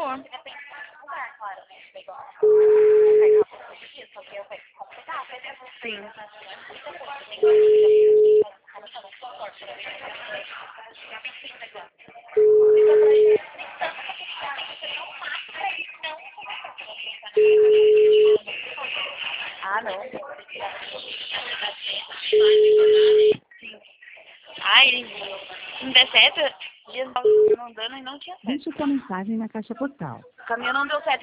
favor. Sim. Ah, não. Sim. Ai, em 17 dias não dando e não tinha certo. Deixe sua mensagem na caixa postal. O caminhão não deu certo.